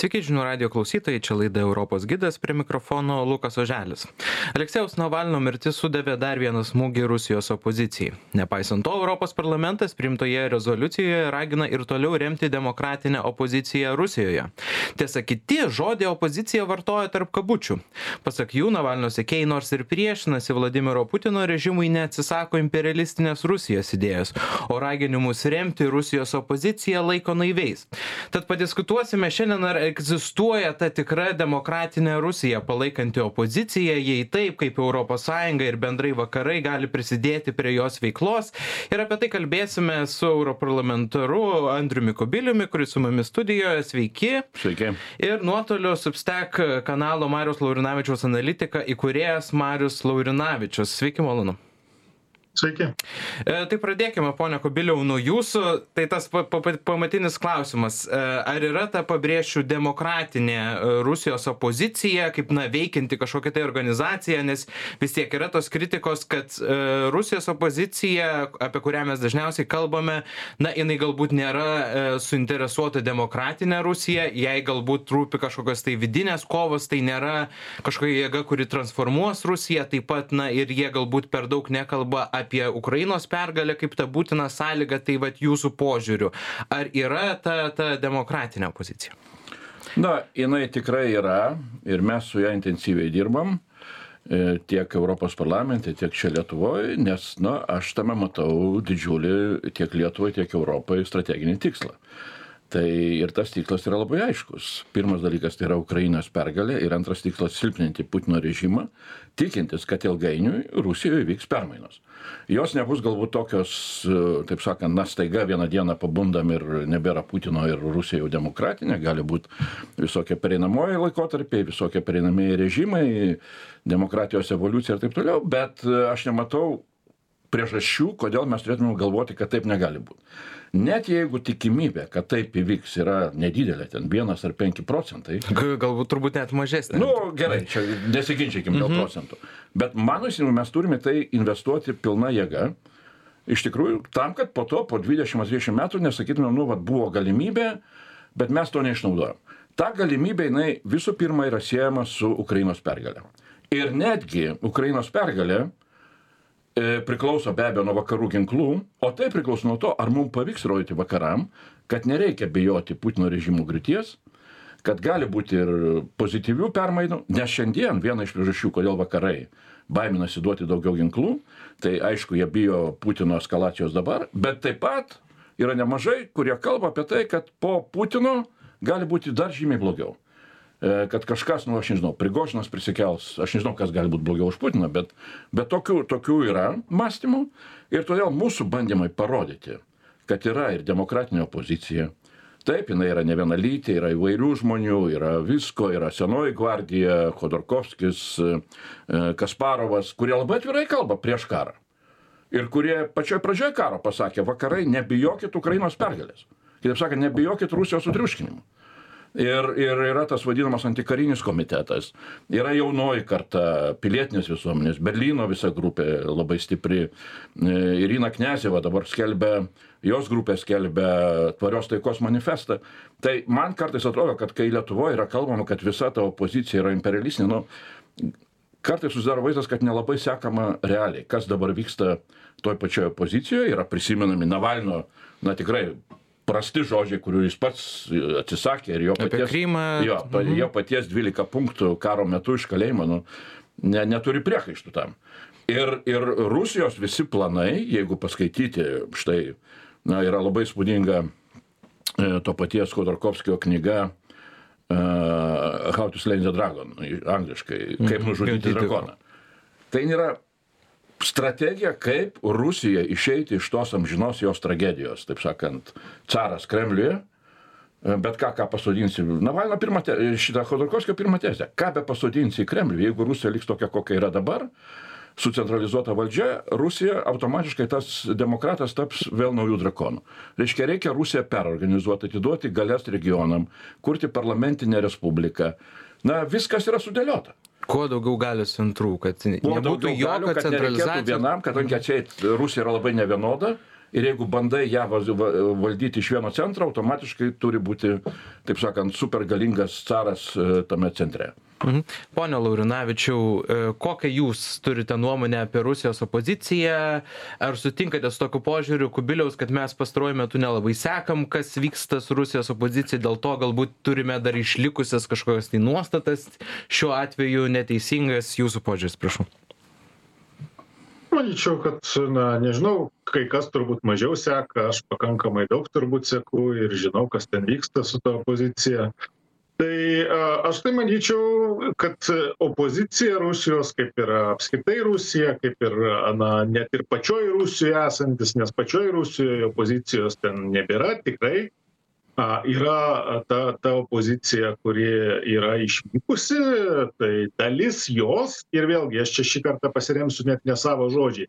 Sveiki, žinių radio klausytojai, čia laida Europos gidas, prie mikrofono Lukas Oželis. Aleksėjaus Navalno mirtis sudavė dar vieną smūgį Rusijos opozicijai. Nepaisant to, Europos parlamentas priimtoje rezoliucijoje ragina ir toliau remti demokratinę opoziciją Rusijoje. Tiesa, kiti žodį opozicija vartoja tarp kabučių. Pasak jų, Navalno sekėjai nors ir priešinasi Vladimiro Putino režimui, neatsisako imperialistinės Rusijos idėjos, o raginimus remti Rusijos opoziciją laiko naiviais. Tad padiskutuosime šiandien, ar egzistuoja ta tikra demokratinė Rusija palaikanti opoziciją, jei taip, kaip ES ir bendrai vakarai gali prisidėti prie jos veiklos. Ir apie tai kalbėsime su europarlamentaru Andriumi Kubiliumi, kuris su mumis studijoje. Sveiki. Sveiki. Ir nuotoliu Substack kanalo Mariaus Laurinavičiaus analitika įkūrėjas Marius Laurinavičius. Sveiki, malonu. Sveiki. Tai pradėkime, ponia Kubiliau, nuo jūsų. Tai tas pamatinis klausimas. Ar yra ta, pabrėšiu, demokratinė Rusijos opozicija, kaip veikianti kažkokia tai organizacija, nes vis tiek yra tos kritikos, kad Rusijos opozicija, apie kurią mes dažniausiai kalbame, jinai galbūt nėra suinteresuota demokratinė Rusija, jai galbūt rūpi kažkokios tai vidinės kovos, tai nėra kažkokia jėga, kuri transformuos Rusiją, taip pat, ir jie galbūt per daug nekalba apie Ukrainos pergalę kaip tą būtiną sąlygą, tai jūsų požiūriu. Ar yra ta demokratinė opozicija? Jinai tikrai yra ir mes su ją intensyviai dirbam, tiek Europos parlamente, tiek čia Lietuvoje, nes, aš tame matau didžiulį tiek Lietuvai, tiek Europai strateginį tikslą. Tai ir tas tikslas yra labai aiškus. Pirmas dalykas tai yra Ukrainos pergalė ir antras tikslas silpninti Putino režimą, tikintis, kad ilgainiui Rusijoje vyks permainos. Jos nebus galbūt tokios, taip sakant, staiga vieną dieną pabundam ir nebėra Putino ir Rusija jau demokratinė, gali būti visokie pereinamoji laikotarpiai, visokie pereinamieji režimai, demokratijos evoliucija ir taip toliau, bet aš nematau priežasčių, kodėl mes turėtume galvoti, kad taip negali būti. Net jeigu tikimybė, kad taip įvyks, yra nedidelė, ten 1 ar 5%. Galbūt turbūt net mažesnė. Gerai, čia nesiginčykim dėl procentų. Bet mano įsivaizdavimu, mes turime tai investuoti pilna jėga. Iš tikrųjų, tam, kad po to, po 20-30 metų, nesakytume, buvo galimybė, bet mes to neišnaudojam. Ta galimybė, jinai visų pirma yra siejama su Ukrainos pergalė. Ir netgi Ukrainos pergalė priklauso be abejo nuo vakarų ginklų, o tai priklauso nuo to, ar mums pavyks rodyti vakaram, kad nereikia bijoti Putino režimo griūties, kad gali būti ir pozityvių permainų, nes šiandien viena iš priežasčių, kodėl vakarai baiminasi duoti daugiau ginklų, tai aišku, jie bijo Putino eskalacijos dabar, bet taip pat yra nemažai, kurie kalba apie tai, kad po Putino gali būti dar žymiai blogiau. Kad kažkas, aš nežinau, Prigožinas prisikels, aš nežinau, kas gali būti blogiau už Putiną, bet tokių yra mąstymų ir todėl mūsų bandymai parodyti, kad yra ir demokratinė opozicija. Taip, jinai yra nevienalytė, yra įvairių žmonių, yra visko, yra Senoji gvardija, Khodorkovskis, Kasparovas, kurie labai atvirai kalba prieš karą. Ir kurie pačioj pradžioje karo pasakė, vakarai, nebijokit Ukrainos pergalės. Kitaip sakant, nebijokit Rusijos sutriuškinimo. Ir yra tas vadinamas antikarinis komitetas, yra jaunoji karta, pilietinės visuomenės, Berlyno visa grupė labai stipri, Irina Kniazeva dabar skelbia, jos grupė skelbia tvarios taikos manifestą. Tai man kartais atrodo, kad kai Lietuvoje yra kalbama, kad visa ta opozicija yra imperialistinė, kartais susidaro vaizdas, kad nelabai sekama realiai, kas dabar vyksta toj pačioje opozicijoje, yra prisimenami Navalno, tikrai prasti žodžiai, kurių jis pats atsisakė ir jo paties 12 punktų karo metu iš kalėjimo neturi priekaištų tam. Ir Rusijos visi planai, jeigu paskaityti, štai, yra labai spūdinga to paties Khodorkovskio knyga How to Slay the Dragon, angliškai, kaip nužudyti drakoną. Tai yra strategija, kaip Rusija išeiti iš tos amžinos jos tragedijos, taip sakant, caras Kremliuje, bet ką pasodinsi, Navalno šitą Khodorkovskio pirmą tezę, ką be pasodinsi į Kremlių, jeigu Rusija liks tokia, kokia yra dabar, sucentralizuota valdžia, Rusija automatiškai tas demokratas taps vėl naujų drakonų. Reikia Rusiją perorganizuoti, atiduoti galias regionam, kurti parlamentinę respubliką. Viskas yra sudėliota. Kuo daugiau galios centrų, kad nebūtų jokio centralizacijos. Vienam, kadangi atseit Rusija yra labai nevienoda ir jeigu bandai ją valdyti iš vieno centro, automatiškai turi būti, taip sakant, supergalingas caras tame centre. Pone Laurinavičiau, kokią jūs turite nuomonę apie Rusijos opoziciją? Ar sutinkate su tokiu požiūriu Kubiliaus, kad mes pastaruoju metu nelabai sekam, kas vyksta su Rusijos opozicija, dėl to galbūt turime dar išlikusias kažkokias tai nuostatas, šiuo atveju neteisingas jūsų požiūris, prašau. Manyčiau, kad, nežinau, kai kas turbūt mažiau seka, aš pakankamai daug turbūt seku ir žinau, kas ten vyksta su ta opozicija. Tai aš tai manyčiau, kad opozicija Rusijos, kaip ir apskritai Rusija, kaip ir net ir pačioj Rusijoje esantis, nes pačioj Rusijoje opozicijos ten nebėra, tikrai yra ta opozicija, kuri yra išvykusi, tai dalis jos, ir vėlgi aš čia šį kartą pasiremsiu net ne savo žodžiais.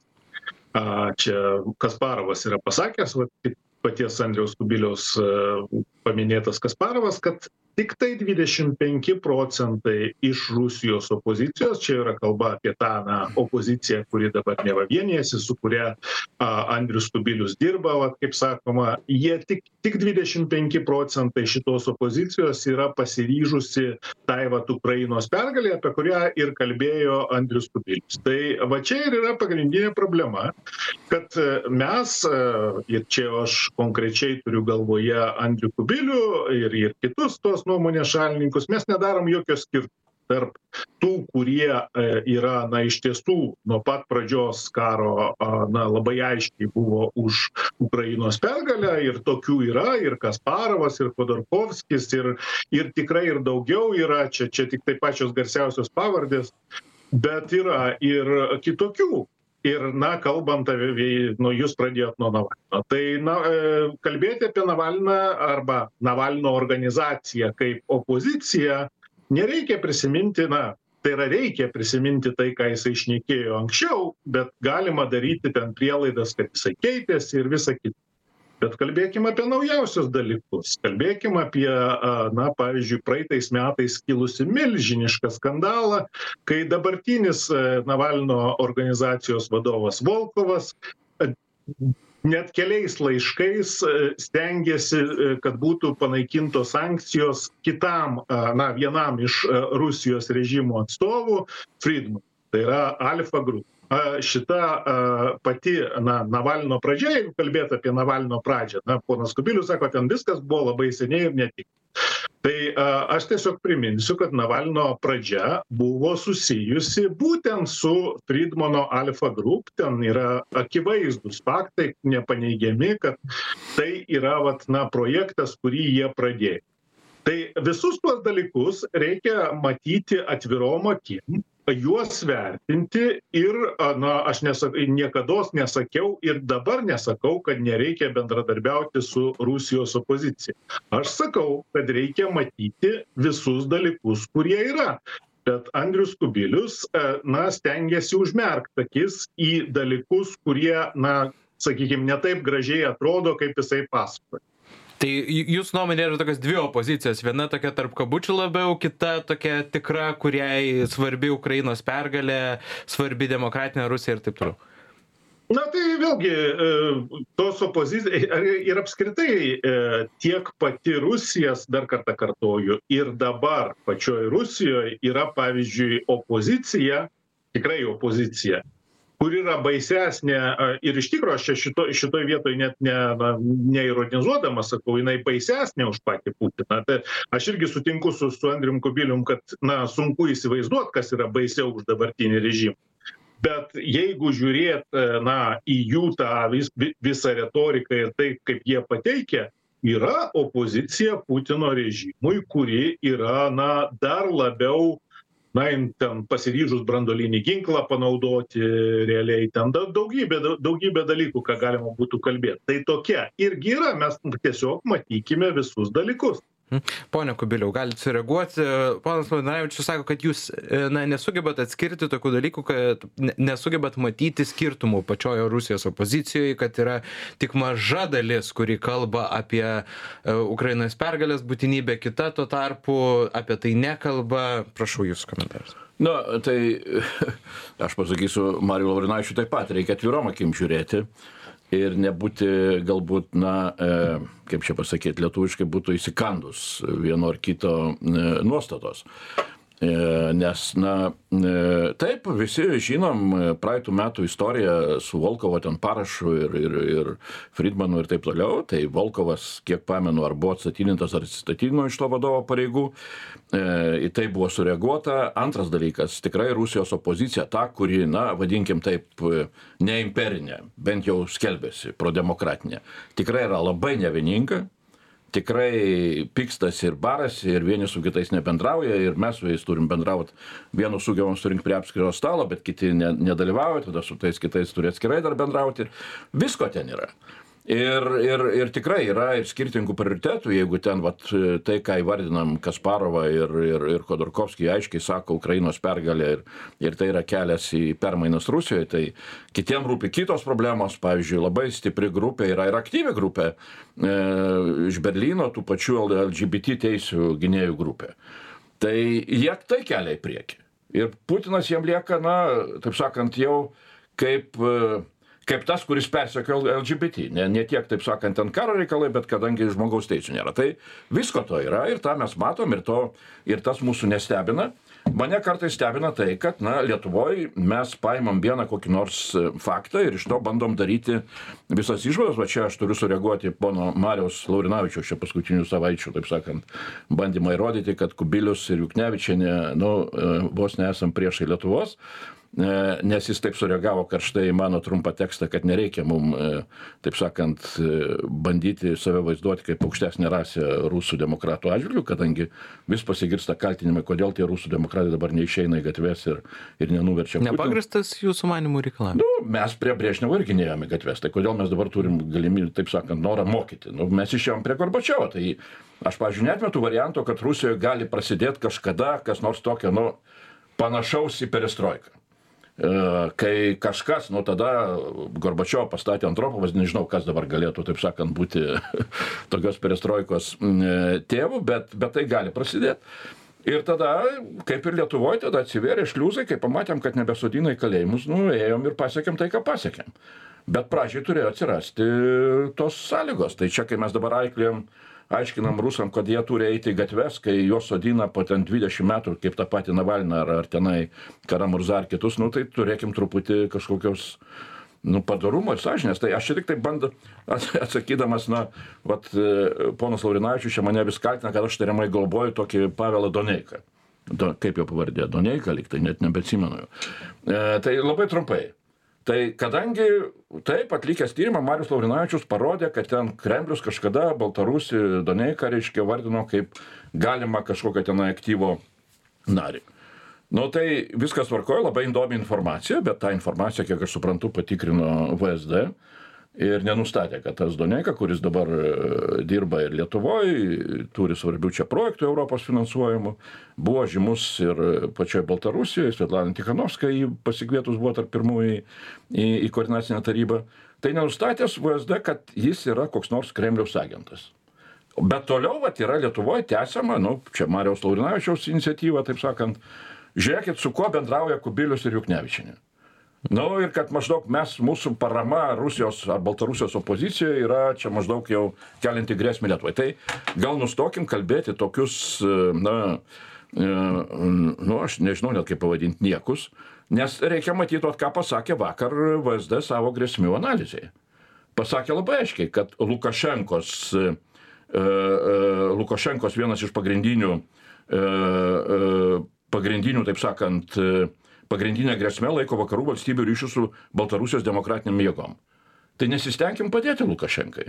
Čia Kasparovas yra pasakęs, paties Andriaus Kubiliaus paminėtas Kasparovas, kad tik tai 25% iš Rusijos opozicijos, čia yra kalba apie tą opoziciją, kuri dabar neva vienijasi, su kuria Andrius Kubilius dirba, kaip sakoma, jie tik 25% šitos opozicijos yra pasiryžusi tai Ukrainos pergalė, apie kurią ir kalbėjo Andrius Kubilius. Tai va čia ir yra pagrindinė problema, kad mes, ir čia aš konkrečiai turiu galvoje Andrių Kubilių ir kitus tos nuomonės šalininkus, mes nedarom jokio skirtumo tarp tų, kurie yra, iš tiesų, nuo pat pradžios karo, labai aiškiai buvo už Ukrainos pergalę, ir tokių yra, ir Kasparovas, ir Khodorkovskis, ir tikrai ir daugiau yra, čia tik tai pačios garsiausios pavardės, bet yra ir kitokių. Ir, kalbant apie, jūs pradėjot nuo Navalno. Tai, kalbėti apie Navalną arba Navalno organizaciją kaip opoziciją, nereikia prisiminti, tai yra reikia prisiminti tai, ką jisai šnekėjo anksčiau, bet galima daryti ten prielaidas, kad jisai keitėsi ir visa kita. Bet kalbėkime apie naujausius dalykus. Kalbėkime apie, pavyzdžiui, praeitais metais kilusi milžinišką skandalą, kai dabartinis Navalno organizacijos vadovas Volkovas net keliais laiškais stengiasi, kad būtų panaikintos sankcijos kitam, vienam iš Rusijos režimo atstovų, Friedmanui. Tai yra Alfa Group. Šita pati Navalno pradžia, jeigu kalbėt apie Navalno pradžią, ponas Kubilius sako, ten viskas buvo labai seniai ir netik. Tai aš tiesiog priminsiu, kad Navalno pradžia buvo susijusi būtent su Friedmano Alfa Group, ten yra akivaizdus faktai, nepaneigiami, kad tai yra projektas, kurį jie pradėjo. Tai visus tuos dalykus reikia matyti atvirom akim, juos vertinti ir, aš niekados nesakiau ir dabar nesakau, kad nereikia bendradarbiauti su Rusijos opozicija. Aš sakau, kad reikia matyti visus dalykus, kurie yra. Bet Andrius Kubilius, stengiasi užmerkti akis į dalykus, kurie, sakykime, ne taip gražiai atrodo, kaip jisai pasakoja. Tai jūsų nuomonė yra tokios dvi opozicijos, viena tokia tarp kabučių labiau, kita tokia tikra, kuriai svarbi Ukrainos pergalė, svarbi demokratinė Rusija ir taip toliau. Tai vėlgi, tos opozicijos ir apskritai tiek pati Rusijas, dar kartą kartoju, ir dabar pačioj Rusijoje yra, pavyzdžiui, opozicija, tikrai opozicija, kur yra baisesnė, ir iš tikrųjų aš šitoj vietoj net neironizuodamas sakau, jinai baisesnė už patį Putiną. Tai aš irgi sutinku su Andrium Kubilium, kad sunku įsivaizduoti, kas yra baisiau už dabartinį režimą. Bet jeigu žiūrėt į jų tą visą retoriką ir tai, kaip jie pateikia, yra opozicija Putino režimui, kuri yra dar labiau ten pasiryžus branduolinį ginklą panaudoti realiai, ten daugybė dalykų, ką galima būtų kalbėti. Tai tokia irgi yra, mes tiesiog matykime visus dalykus. Pone Kubiliau, galite sureaguoti. Ponas Laurinavičius sako, kad jūs nesugebat atskirti tokių dalykų, kad nesugebat matyti skirtumų pačioje Rusijos opozicijoje, kad yra tik maža dalis, kuri kalba apie Ukrainos pergalės būtinybę, kita tuo tarpu apie tai nekalba. Prašau jūsų komentarus. Tai aš pasakysiu Mariui Laurinavičiui taip pat, reikia atvirom akim žiūrėti. ir nebūti galbūt, kaip čia pasakyti, lietuviškai būtų įsikandus vieno ar kito nuostatos. Nes, taip, visi žinom praeitų metų istoriją su Volkovo ten parašu ir Friedmanu ir taip toliau. Tai Volkovas, kiek pamenu, ar buvo atstatydintas, ar atsistatydino iš to vadovo pareigų. Į tai buvo sureaguota. Antras dalykas, tikrai Rusijos opozicija, ta, kuri, vadinkim taip, ne imperinė, bent jau skelbėsi, prodemokratinė, tikrai yra labai nevieninga. Tikrai pykstasi ir barasi, ir vieni su kitais nebendrauja, ir mes su jais turim bendrauti. Vienus sugebam surinkti prie apskiro stalo, bet kiti nedalyvauja, tada su tais kitais turi atskirai dar bendrauti. Visko ten yra. Ir tikrai yra ir skirtingų prioritetų, jeigu ten tai, ką įvardinam Kasparovą ir Khodorkovskį, aiškiai sako Ukrainos pergalė ir tai yra kelias į permainas Rusijoje, tai kitiem rūpi kitos problemos, pavyzdžiui, labai stipri grupė yra ir aktyvi grupė iš Berlyno, tų pačių LGBT teisių gynėjų grupė. Tai jie tai kelia į priekį. Ir Putinas jiem lieka, taip sakant, jau kaip tas, kuris persekiojo LGBT. Ne tiek, taip sakant, ten karo reikalai, bet kadangi žmogaus teisų nėra. Tai visko to yra ir tą mes matom ir tas mūsų nestebina. Mane kartais stebina tai, kad, Lietuvoje mes paimam vieną kokį nors faktą ir iš to bandom daryti visas išvadas. Va čia aš turiu sureaguoti pono Mariaus Laurinavičiaus čia paskutinių savaičių, taip sakant, bandymą įrodyti, kad Kubilius ir Juknevičienė, vos nesam priešai Lietuvos. Nes jis taip sureagavo karštai į mano trumpą tekstą, kad nereikia mums, taip sakant, bandyti save vaizduoti kaip aukštesnė rasė rusų demokratų atžvilgių, kadangi vis pasigirsta kaltinimai, kodėl tie rusų demokratai dabar neišeina į gatves ir nenuverčia Putino. Nepagristas jūsų manimų reikalavimas? Mes prie Brežnevo irgi neėjome į gatves, tai kodėl mes dabar turim galimybę, taip sakant, norą mokyti. Mes išėjom prie Gorbačiovo, tai aš, pavyzdžiui, neatmetu varianto, kad Rusijoje gali prasidėti kažkada kas nors tokio, panašaus į perestroiką. Kai kažkas, tada Gorbačiovo pastatė Andropovas, nežinau, kas dabar galėtų, taip sakant, būti tokios perestroikos tėvų, bet tai gali prasidėti. Ir tada, kaip ir Lietuvoje, tada atsivėrė šliuzai, kai pamatėm, kad nebesodina į kalėjimus, ėjom ir pasiekėm tai, ką pasiekėm. Bet pradžiai turėjo atsirasti tos sąlygos. Tai čia, kai mes dabar aiškinam rusam, kad jie turi eiti į gatves, kai juos sodina po ten 20 metų, kaip tą patį Navalną ar tenai Kara-Murzą ar kitus, tai turėkim truputį kažkokios padarumo ir sąžinės. Tai aš čia tik tai bandu atsakydamas, ponas Laurinavičius čia mane vis kaltina, kad aš tariamai galvoju tokį Pavelą Doneiką. Kaip jo pavardė? Doneika, lyg tai net nebeatsimenu. Tai labai trumpai. Tai kadangi taip atlikęs tyrimą, Marius Laurinavičius parodė, kad ten Kremlius kažkada Baltarusį Doneiką, vardino kaip galima kažkokią ten aktyvo narį. Tai viskas tvarkoja, labai įdomi informacija, bet tą informaciją, kiek aš suprantu, patikrino VSD ir nenustatė, kad tas Doneika, kuris dabar dirba ir Lietuvoje, turi svarbių čia projektų Europos finansuojamų, buvo žymus ir pačioje Baltarusijoje, Svetlana Tikhanovska jį pasikvietus buvo tarp pirmųjų į koordinacinę tarybą. Tai nenustatęs VSD, kad jis yra koks nors Kremliaus agentas. Bet toliau yra Lietuvoje tęsiama, čia Mariaus Laurinavičiaus iniciatyva, taip sakant, žiūrėkit, su kuo bendrauja Kubilius ir Juknevičienė. Ir kad maždaug mūsų parama Rusijos ar Baltarusijos opozicijoje yra čia maždaug jau kelinti grėsmę Lietuvai. Tai gal nustokim kalbėti tokius, aš nežinau net kaip pavadinti, niekus, nes reikia matyti, ką pasakė vakar VSD savo grėsmių analizėje. Pasakė labai aiškiai, kad Lukašenkos vienas iš pagrindinių, taip sakant, pagrindinė grėsmė laiko vakarų valstybių ryšių su Baltarusijos demokratiniam jėgom. Tai nesistengim padėti Lukašenkai.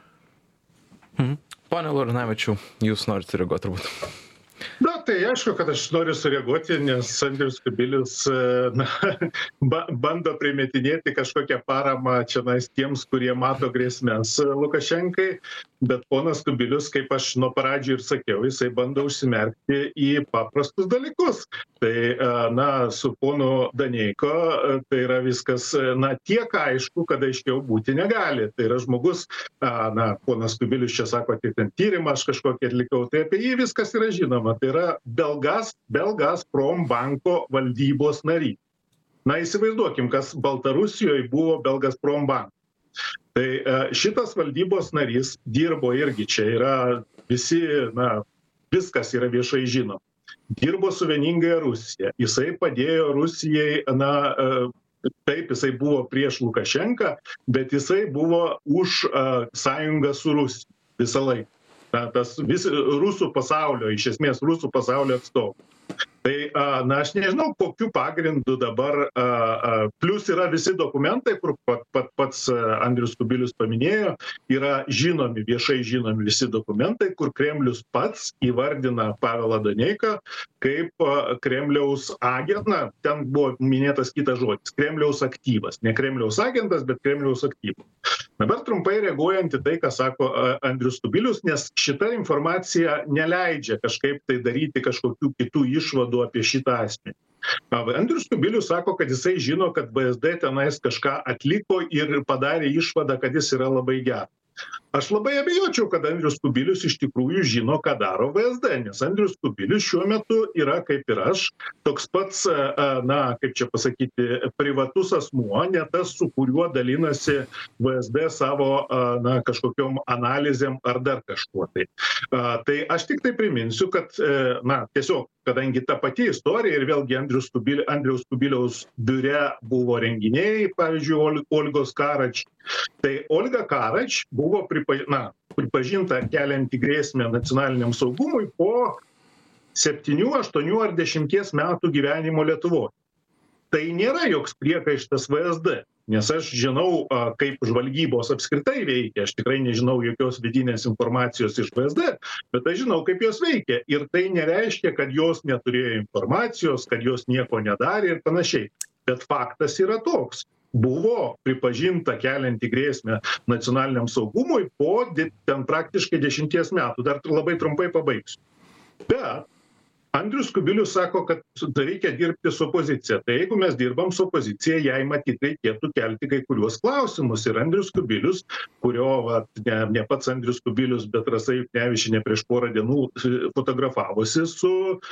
Pone Laurinavičiau, jūs norite reaguoti turbūt. Tai aišku, kad aš noriu sureaguoti, nes Andrius Kubilius bando primetinėti kažkokią paramą čianais tiems, kurie mato grėsmės Lukašenkai, bet ponas Kubilius, kaip aš nuo pradžių ir sakiau, jisai bando užsimerkti į paprastus dalykus. Tai, su ponu Daneiko, tai yra viskas, tiek aišku, kad aiškiau būti negali. Tai yra žmogus, ponas Kubilius čia sako, tai ten tyrimą aš kažkokį atlikau, tai apie jį viskas yra žinoma. Tai yra Belgazprom valdybos narys. Įsivaizduokim, kas Baltarusijoje buvo Belgazprom bankas. Tai šitas valdybos narys dirbo irgi, čia yra visi, viskas yra viešai žinoma. Dirbo su vieningąja Rusija. Jisai padėjo Rusijai, taip, jisai buvo prieš Lukašenką, bet jisai buvo už sąjungą su Rusija visą laiką. Tas rusų pasaulio, iš esmės rusų pasaulio atstovų. Tai, aš nežinau, kokiu pagrindu dabar, plius yra visi dokumentai, kur pats Andrius Kubilius paminėjo, yra žinomi, viešai žinomi visi dokumentai, kur Kremlius pats įvardina Pavelą Doneiką kaip Kremliaus agentą, ten buvo minėtas kitas žodis, Kremliaus aktyvas, ne Kremliaus agentas, bet Kremliaus aktyvas. Dabar trumpai reaguojant į tai, ką sako Andrius Kubilius, nes šita informacija neleidžia kažkaip tai daryti kažkokių kitų išvadų apie šitą asmenį. Andrius Kubilius sako, kad jisai žino, kad VSD tenais kažką atliko ir padarė išvadą, kad jis yra labai geras. Aš labai abejočiau, kad Andrius Kubilius iš tikrųjų žino, ką daro VSD, nes Andrius Kubilius šiuo metu yra, kaip ir aš, toks pats, kaip čia pasakyti, privatus asmuo, ne tas, su kuriuo dalinasi VSD savo, kažkokiom analizėm ar dar kažkuo tai. Tai aš tik tai priminsiu, kad, tiesiog, kadangi ta pati istorija ir vėlgi Andriaus Kubiliaus biure buvo renginiai, pavyzdžiui, Olgos Karač, tai Olga Karač buvo pripažinta kelianti grėsmę nacionaliniam saugumui po 7, 8 ar 10 metų gyvenimo Lietuvoje. Tai nėra joks priekaištas VSD, nes aš žinau, kaip žvalgybos apskritai veikia, aš tikrai nežinau jokios vidinės informacijos iš VSD, bet aš žinau, kaip jos veikia. Ir tai nereiškia, kad jos neturėjo informacijos, kad jos nieko nedarė ir panašiai. Bet faktas yra toks. Buvo pripažinta kelianti grėsmę nacionaliniam saugumui po ten praktiškai 10 metų. Dar labai trumpai pabaigsiu. Bet Andrius Kubilius sako, kad reikia dirbti su opozicija. Tai jeigu mes dirbam su opozicija, jai matyt reikėtų kelti kai kuriuos klausimus. Ir Andrius Kubilius, kurio ne pats Andrius Kubilius, bet Rasa Juknevičienė prieš porą dienų fotografavosi su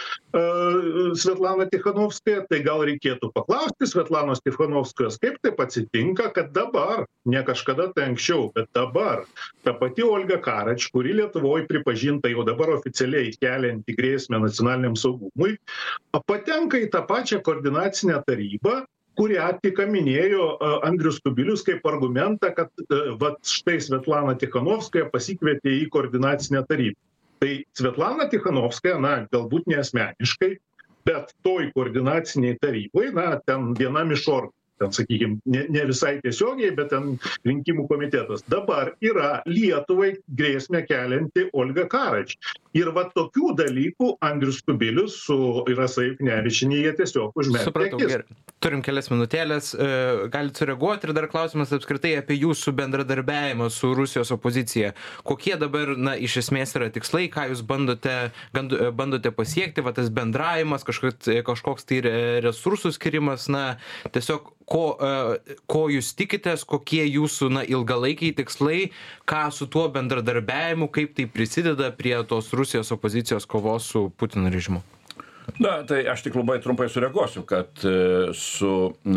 Svetlana Tikhanovskaja, tai gal reikėtų paklausti Svetlanos Tikhanovskajos, kaip taip atsitinka, kad dabar, ne kažkada tai anksčiau, bet dabar ta pati Olga Karač, kuri Lietuvoje pripažinta jau dabar oficialiai kelianti grėsmę nacionaliniam saugumui, patenka į tą pačią koordinacinę tarybą, kurią tik minėjo Andrius Kubilius kaip argumentą, kad štai Svetlana Tikhanovskaja pasikvietė į koordinacinę tarybą. Tai Svetlana Tikhanovskaja, galbūt ne asmeniškai, bet toj koordinaciniai tarybai, ten vienam iš organų, ten, sakykime, ne visai tiesiogiai, bet ten rinkimų komitetas. Dabar yra Lietuvai grėsmę kelianti Olga Karač. Ir va tokių dalykų Andrius Kubilius su Rasa Juknevičienė jie tiesiog užmerkė akis. Supratau, gerai. Turim kelias minutėlės, galite sureaguoti ir dar klausimas apskritai apie jūsų bendradarbiavimą su Rusijos opozicija. Kokie dabar, iš esmės yra tikslai, ką jūs bandote pasiekti, va tas bendravimas, kažkoks tai resursų skirimas, tiesiog ko jūs tikitės, kokie jūsų ilgalaikiai tikslai, ką su tuo bendradarbiavimu, kaip tai prisideda prie tos Rusijos opozicijos kovos su Putino režimu? Tai aš tik labai trumpai sureaguosiu, kad su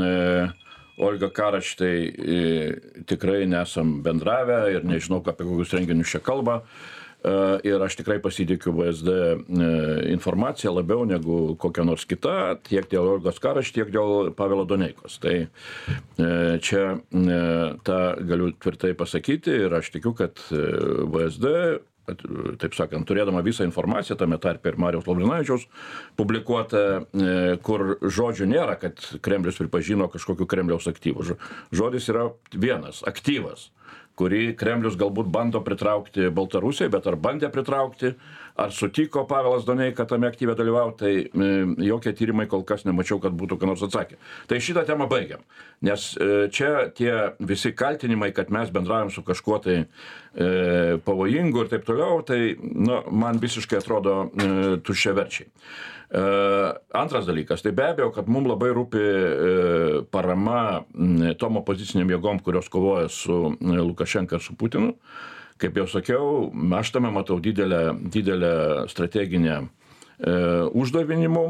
Olga Karač tai tikrai nesam bendravę ir nežinau, apie kokius renginius čia kalba. Ir aš tikrai pasitikiu VSD informaciją labiau negu kokia nors kita, tiek dėl Olgos Karač, tiek dėl Pavelo Doneikos. Tai čia tą galiu tvirtai pasakyti ir aš tikiu, kad VSD, taip sakant, turėdama visą informaciją, tame tarpe ir Mariaus Laurinavičiaus publikuota, kur žodžių nėra, kad Kremlius pripažino kažkokiu Kremliaus aktyvu. Žodis yra vienas - aktyvas, kurį Kremlius galbūt bando pritraukti Baltarusijai, bet ar bandė pritraukti, ar sutiko Pavelas Doneika tame aktyviai dalyvauti, tai jokie tyrimai kol kas nemačiau, kad būtų ką nors atsakę. Tai šitą temą baigiam, nes čia tie visi kaltinimai, kad mes bendraujam su kažkuo tai pavojingu ir taip toliau, tai man visiškai atrodo tuščiaverčiai. Antras dalykas, tai be abejo, kad mums labai rūpi parama tom opoziciniam jėgom, kurios kovoja su Lukašenka ir su Putinu. Kaip jau sakiau, aš tame matau didelę strateginę uždavinį mum,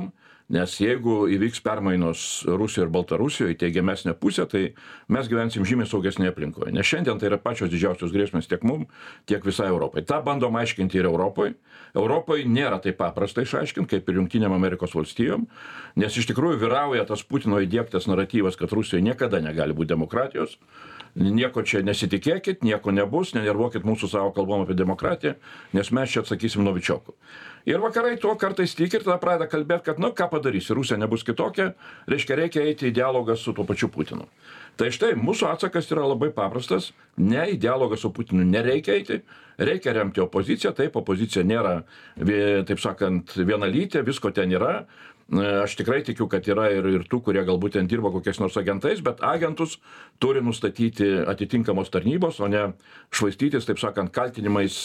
Nes jeigu įvyks permainos Rusijoje ir Baltarusijoje į teigiamesnę pusę, tai mes gyvensim žymiai saugesnėje aplinkoje. Nes šiandien tai yra pačios didžiausios grėsmės tiek mum, tiek visai Europai. Ta bandom aiškinti ir Europoje. Europoje nėra taip paprasta išaiškinti, kaip ir Jungtinėm Amerikos valstijom, nes iš tikrųjų vyrauja tas Putino įdiegtas naratyvas, kad Rusijoje niekada negali būti demokratijos. Nieko čia nesitikėkit, nieko nebus, nenervuokit mūsų savo kalbom apie demokratiją, nes mes čia atsakysim Novičiokų. Ir vakarai tuo kartais tiki ir tada pradeda kalbėti, kad, ką padarysi, Rusija nebus kitokia, reikia eiti į dialogą su tuo pačiu Putinu. Tai štai, mūsų atsakas yra labai paprastas, ne į dialogą su Putinu nereikia eiti, reikia remti opoziciją, taip, opozicija nėra, taip sakant, vienalytė, visko ten yra. Aš tikrai tikiu, kad yra ir tų, kurie galbūt ten dirba kokiais nors agentais, bet agentus turi nustatyti atitinkamos tarnybos, o ne švaistytis, taip sakant, kaltinimais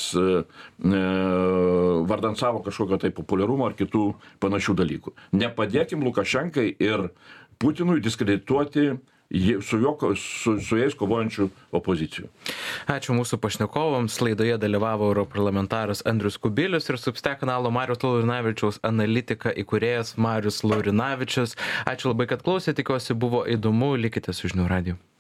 vardant savo kažkokio tai populiarumo ar kitų panašių dalykų. Nepadėkim Lukašenkai ir Putinui diskredituoti su jais kovojančių opozicijų. Ačiū mūsų pašnekovams. Laidoje dalyvavo europarlamentaras Andrius Kubilius ir Substack kanalo Mariaus Laurinavičiaus analitika įkūrėjas Marius Laurinavičius. Ačiū labai, kad klausėte, tikiuosi buvo įdomu, likite su Žinių radiju.